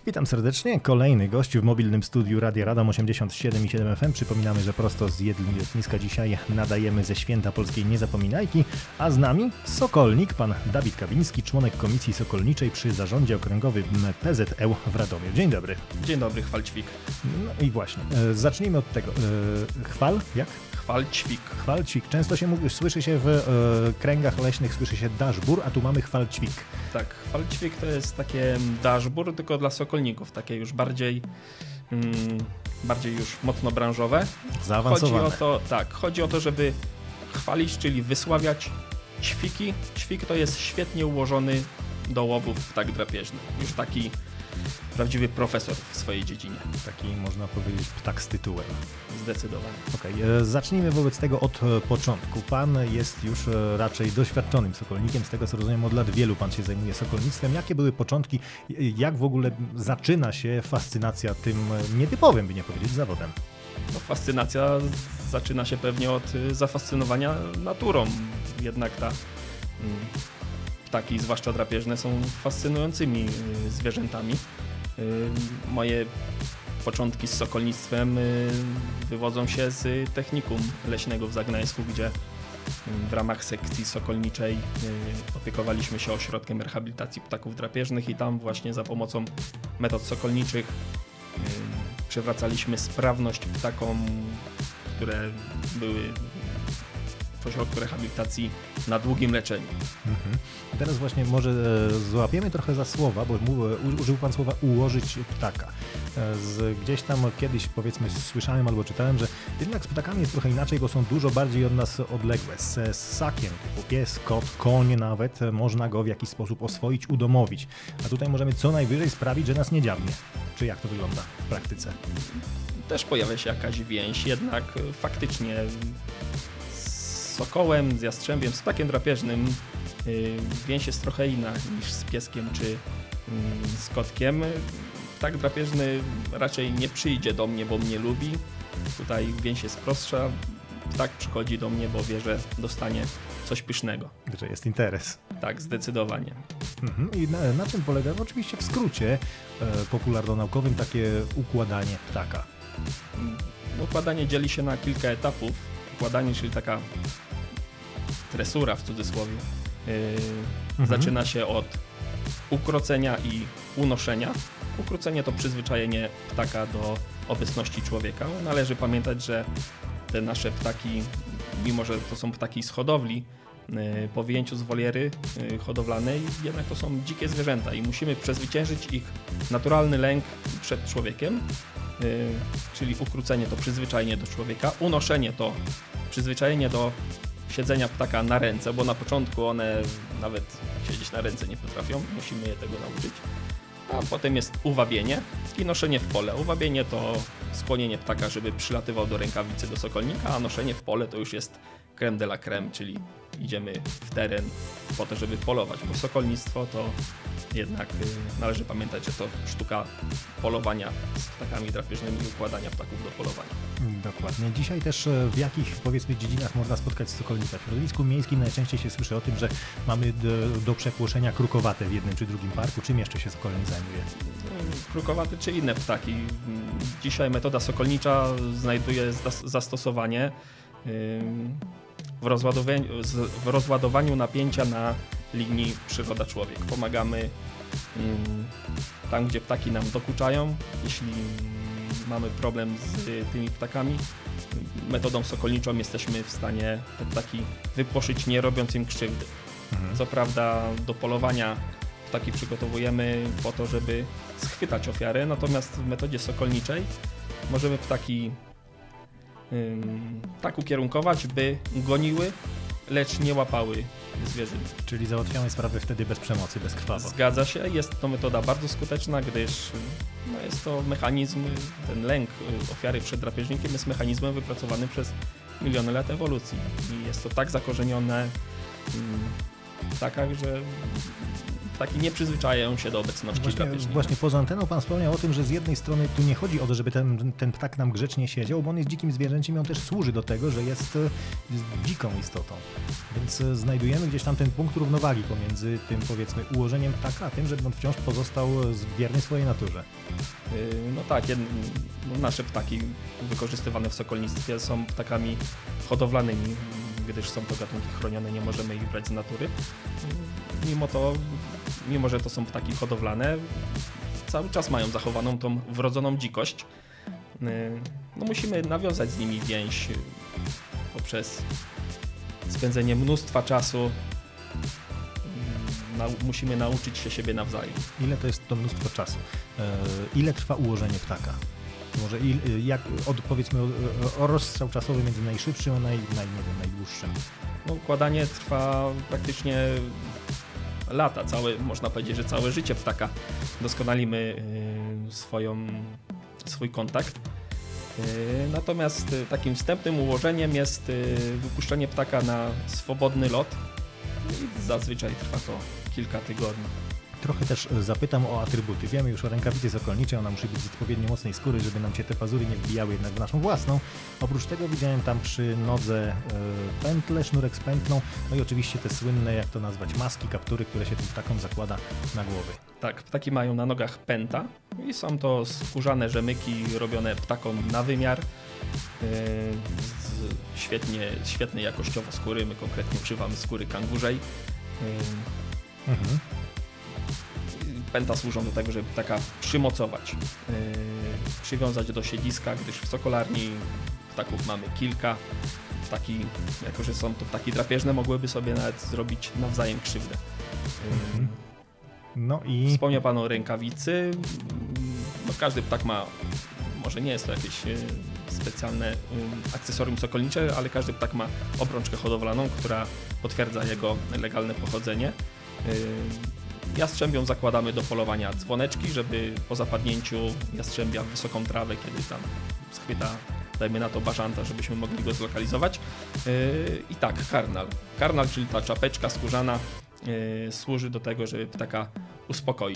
Witam serdecznie. Kolejny gość w mobilnym studiu Radia Radom 87,7 FM. Przypominamy, że prosto z Jedlin-Lotniska dzisiaj nadajemy ze Święta Polskiej Niezapominajki, a z nami Sokolnik, pan Dawid Kawiński, członek Komisji Sokolniczej przy Zarządzie Okręgowym PZŁ w Radomiu. Dzień dobry. Dzień dobry, Chwalćwik. No i właśnie, zacznijmy od tego. Jak? Chwalćwik. Chwalćwik. Często słyszy się w kręgach leśnych, słyszy się daszbur, a tu mamy chwalćwik. Tak, chwalćwik to jest takie daszbur, tylko dla sokolników, takie już bardziej już mocno branżowe. Zaawansowane. Chodzi o to, żeby chwalić, czyli wysławiać ćwiki. Ćwik to jest świetnie ułożony do łowów ptak drapieżny. Już taki prawdziwy profesor w swojej dziedzinie. Taki, można powiedzieć, ptak z tytułem. Zdecydowanie. Okej, zacznijmy wobec tego od początku. Pan jest już raczej doświadczonym sokolnikiem, z tego co rozumiem, od lat wielu pan się zajmuje sokolnictwem. Jakie były początki, jak w ogóle zaczyna się fascynacja tym nietypowym, by nie powiedzieć, zawodem? No, fascynacja zaczyna się pewnie od zafascynowania naturą. Jednak ptaki, zwłaszcza drapieżne, są fascynującymi zwierzętami. Moje początki z sokolnictwem wywodzą się z technikum leśnego w Zagnańsku, gdzie w ramach sekcji sokolniczej opiekowaliśmy się ośrodkiem rehabilitacji ptaków drapieżnych i tam właśnie za pomocą metod sokolniczych przywracaliśmy sprawność ptakom, które były w ośrodku rehabilitacji na długim leczeniu. Teraz właśnie może złapiemy trochę za słowa, bo użył pan słowa ułożyć ptaka. Gdzieś tam kiedyś, powiedzmy, słyszałem albo czytałem, że jednak z ptakami jest trochę inaczej, bo są dużo bardziej od nas odległe. Z ssakiem typu pies, kot, koń nawet można go w jakiś sposób oswoić, udomowić. A tutaj możemy co najwyżej sprawić, że nas nie dziabnie. Czy jak to wygląda w praktyce? Też pojawia się jakaś więź, jednak faktycznie z sokołem, z jastrzębiem, z ptakiem drapieżnym więź jest trochę inna niż z pieskiem czy z kotkiem. Ptak drapieżny raczej nie przyjdzie do mnie, bo mnie lubi. Tutaj więź jest prostsza. Ptak przychodzi do mnie, bo wie, że dostanie coś pysznego. Że jest interes. Tak, zdecydowanie. I na czym polega, oczywiście w skrócie popularno-naukowym, takie układanie ptaka? Układanie dzieli się na kilka etapów. Układanie, czyli taka tresura w cudzysłowie, zaczyna się od ukrócenia i unoszenia. Ukrócenie to przyzwyczajenie ptaka do obecności człowieka. Należy pamiętać, że te nasze ptaki, mimo że to są ptaki z hodowli, po wyjęciu z woliery hodowlanej, jednak to są dzikie zwierzęta i musimy przezwyciężyć ich naturalny lęk przed człowiekiem, czyli ukrócenie to przyzwyczajenie do człowieka, unoszenie to przyzwyczajenie do siedzenia ptaka na ręce, bo na początku one nawet siedzieć na ręce nie potrafią, musimy je tego nauczyć. A potem jest uwabienie i noszenie w pole. Uwabienie to skłonienie ptaka, żeby przylatywał do rękawicy do sokolnika, a noszenie w pole to już jest crème de la crème, czyli idziemy w teren po to, żeby polować, bo sokolnictwo to jednak należy pamiętać, że to sztuka polowania z ptakami drapieżnymi i układania ptaków do polowania. Dokładnie. Dzisiaj też w jakich, powiedzmy, dziedzinach można spotkać sokolnika? W środowisku miejskim najczęściej się słyszy o tym, że mamy do przepłoszenia krukowate w jednym czy drugim parku. Czym jeszcze się sokolnik zajmuje? Krukowate czy inne ptaki. Dzisiaj metoda sokolnicza znajduje zastosowanie w rozładowaniu napięcia na linii przyroda-człowiek. Pomagamy tam, gdzie ptaki nam dokuczają. Jeśli mamy problem z tymi ptakami, metodą sokolniczą jesteśmy w stanie te ptaki wypłoszyć, nie robiąc im krzywdy. Co prawda do polowania ptaki przygotowujemy po to, żeby schwytać ofiarę, natomiast w metodzie sokolniczej możemy ptaki tak ukierunkować, by goniły, lecz nie łapały zwierzyny. Czyli załatwiamy sprawy wtedy bez przemocy, bezkrwawo. Zgadza się, jest to metoda bardzo skuteczna, gdyż jest to mechanizm, ten lęk ofiary przed drapieżnikiem jest mechanizmem wypracowanym przez miliony lat ewolucji i jest to tak zakorzenione w ptakach, że ptaki nie przyzwyczajają się do obecności drapieżnika. Właśnie poza anteną pan wspomniał o tym, że z jednej strony tu nie chodzi o to, żeby ten ptak nam grzecznie siedział, bo on jest dzikim zwierzęciem i on też służy do tego, że jest dziką istotą. Więc znajdujemy gdzieś tam ten punkt równowagi pomiędzy tym, powiedzmy, ułożeniem ptaka, a tym, żeby on wciąż pozostał wierny swojej naturze. No tak, nasze ptaki wykorzystywane w sokolnictwie są ptakami hodowlanymi, gdyż są to gatunki chronione, nie możemy ich brać z natury. Mimo że to są ptaki hodowlane, cały czas mają zachowaną tą wrodzoną dzikość. No musimy nawiązać z nimi więź poprzez spędzenie mnóstwa czasu. Musimy nauczyć się siebie nawzajem. Ile to jest to mnóstwo czasu? Ile trwa ułożenie ptaka? Może powiedzmy o rozstrzał czasowy między najszybszym a najdłuższym? No, układanie trwa praktycznie lata, można powiedzieć, że całe życie ptaka. Doskonalimy swój kontakt. Natomiast takim wstępnym ułożeniem jest wypuszczenie ptaka na swobodny lot i zazwyczaj trwa to kilka tygodni. Trochę też zapytam o atrybuty. Wiemy już o rękawicy sokolniczej, ona musi być z odpowiednio mocnej skóry, żeby nam się te pazury nie wbijały jednak w naszą własną. Oprócz tego widziałem tam przy nodze pętlę, sznurek z pętlą, no i oczywiście te słynne, jak to nazwać, maski, kaptury, które się tym ptakom zakłada na głowy. Tak, ptaki mają na nogach pęta i są to skórzane rzemyki robione ptakom na wymiar. Świetnej jakościowo skóry, my konkretnie używamy skóry kangurzej. Pęta służą do tego, żeby ptaka przymocować, przywiązać do siedziska, gdyż w sokolarni ptaków mamy kilka. Ptaki, jako że są to ptaki drapieżne, mogłyby sobie nawet zrobić nawzajem krzywdę. No i... Wspomniał pan o rękawicy. No, każdy ptak ma, może nie jest to jakieś specjalne akcesorium sokolnicze, ale każdy ptak ma obrączkę hodowlaną, która potwierdza jego legalne pochodzenie. Jastrzębiom zakładamy do polowania dzwoneczki, żeby po zapadnięciu jastrzębia w wysoką trawę, kiedy tam schwyta, dajmy na to, bażanta, żebyśmy mogli go zlokalizować. I tak, karnal. Karnal, czyli ta czapeczka skórzana, służy do tego, żeby ptaka uspokoić.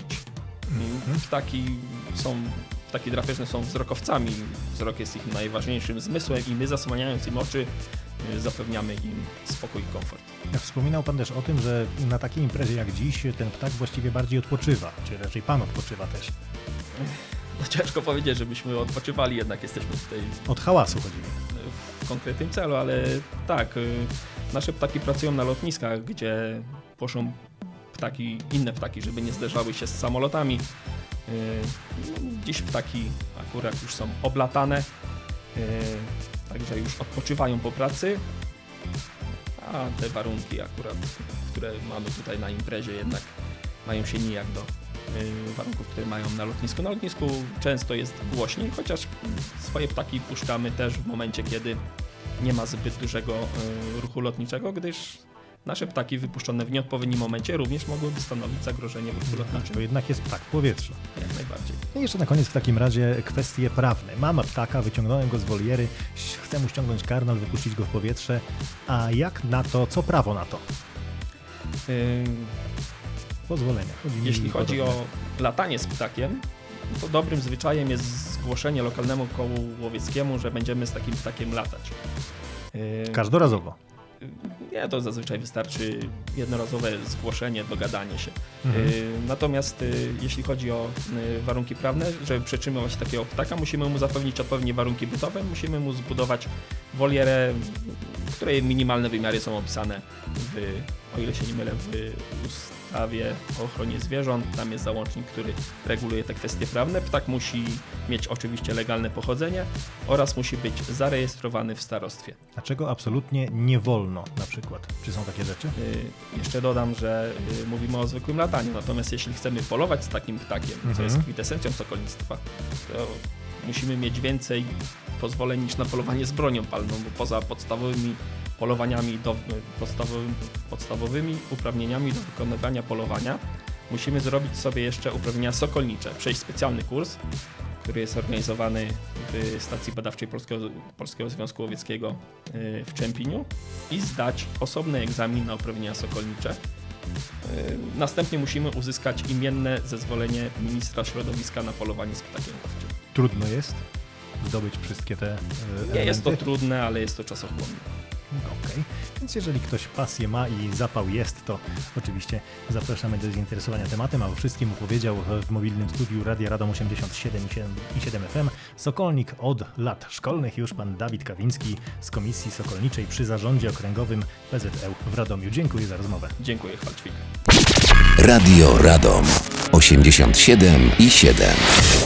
Ptaki drapieżne są wzrokowcami. Wzrok jest ich najważniejszym zmysłem i my, zasłaniając im oczy, zapewniamy im spokój i komfort. Wspominał pan też o tym, że na takiej imprezie jak dziś ten ptak właściwie bardziej odpoczywa, czy raczej pan odpoczywa też. No, ciężko powiedzieć, żebyśmy odpoczywali, jednak jesteśmy tutaj... Od hałasu chodzi. W konkretnym celu, ale tak, nasze ptaki pracują na lotniskach, gdzie poszą inne ptaki, żeby nie zderzały się z samolotami. Dziś ptaki akurat już są oblatane, także już odpoczywają po pracy, a te warunki akurat, które mamy tutaj na imprezie, jednak mają się nijak do warunków, które mają na lotnisku. Na lotnisku często jest głośniej, chociaż swoje ptaki puszczamy też w momencie, kiedy nie ma zbyt dużego ruchu lotniczego, gdyż nasze ptaki wypuszczone w nieodpowiednim momencie również mogłyby stanowić zagrożenie w ruchu lotniczym. To jednak jest ptak w powietrzu. Jak najbardziej. I jeszcze na koniec w takim razie kwestie prawne. Mam ptaka, wyciągnąłem go z woliery, chcę mu ściągnąć karnal, wypuścić go w powietrze, a jak na to, co prawo na to? Pozwolenia. Jeśli chodzi o latanie z ptakiem, to dobrym zwyczajem jest zgłoszenie lokalnemu kołu łowieckiemu, że będziemy z takim ptakiem latać. Każdorazowo? Nie, to zazwyczaj wystarczy jednorazowe zgłoszenie, dogadanie się. Natomiast jeśli chodzi o warunki prawne, żeby przetrzymywać takiego ptaka, musimy mu zapewnić odpowiednie warunki bytowe, musimy mu zbudować wolierę, której minimalne wymiary są opisane o ile się nie mylę, w ustawie o ochronie zwierząt. Tam jest załącznik, który reguluje te kwestie prawne. Ptak musi mieć oczywiście legalne pochodzenie oraz musi być zarejestrowany w starostwie. A czego absolutnie nie wolno na przykład? Czy są takie rzeczy? Jeszcze dodam, że mówimy o zwykłym lataniu, natomiast jeśli chcemy polować z takim ptakiem, co jest kwintesencją sokolnictwa, to musimy mieć więcej pozwoleń niż na polowanie z bronią palną, bo poza podstawowymi polowaniami, podstawowymi uprawnieniami do wykonywania polowania musimy zrobić sobie jeszcze uprawnienia sokolnicze, przejść specjalny kurs, który jest organizowany w stacji badawczej Polskiego Związku Łowieckiego w Czempiniu i zdać osobny egzamin na uprawnienia sokolnicze. Następnie musimy uzyskać imienne zezwolenie ministra środowiska na polowanie z ptakiem łowczym. Trudno jest zdobyć wszystkie te elementy? Nie jest to trudne, ale jest to czasochłonne. Okej. Więc jeżeli ktoś pasję ma i zapał jest, to oczywiście zapraszamy do zainteresowania tematem, a o wszystkim opowiedział w mobilnym studiu Radia Radom 87,7 FM Sokolnik od lat szkolnych, już pan Dawid Kawiński z Komisji Sokolniczej przy Zarządzie Okręgowym PZŁ w Radomiu. Dziękuję za rozmowę. Dziękuję, Chwaltwik. Radio Radom 87,7.